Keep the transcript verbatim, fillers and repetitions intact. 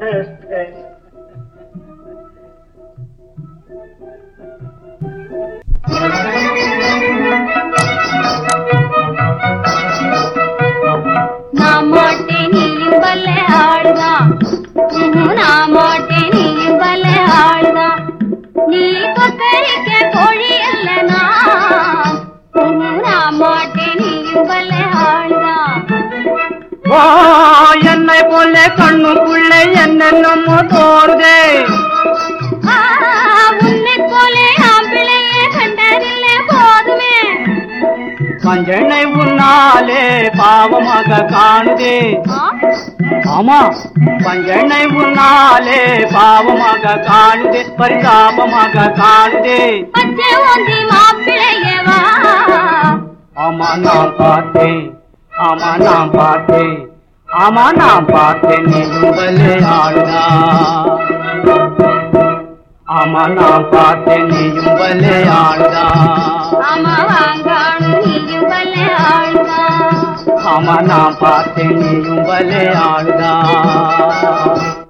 நான் மாட்டேன் நீயும் வல்ல ஆளுதான், நான் மாட்டேன் நீயும் வல்ல ஆளுதான். நீ கொக்கரிக்க கோழி அல்ல நான், நான் மாட்டேன் நீயும் வல்ல ஆளுதான். என்னை போல கண்ணுக்குள்ள என்னென்னமோ தோறுதே, உன்னை போல ஆம்பிளைய கண்டதில்ல போதுமே. மஞ்சளை உன்னாலே பாவமாக காணுதே, ஆமா மஞ்சளை உன்னாலே பாவமாக காணுதே, பரிதாபமாக காணுதே. பச்சை ஓந்தி மாப்பிள்ளையவா, ஆமா நான் பார்த்தேன், ஆமா நான் பார்த்தேன், ஆமா நான் பார்த்தேன் நீயும் வல்லே ஆளுதா, ஆமா நான் பார்த்தேன் நீயும் வல்லே ஆளுதா. ஆமா வாங்கானு நீயும் வல்ல ஆளுதா, ஆமா நான் பார்த்தேன் நீயும் வல்லே ஆளுதா.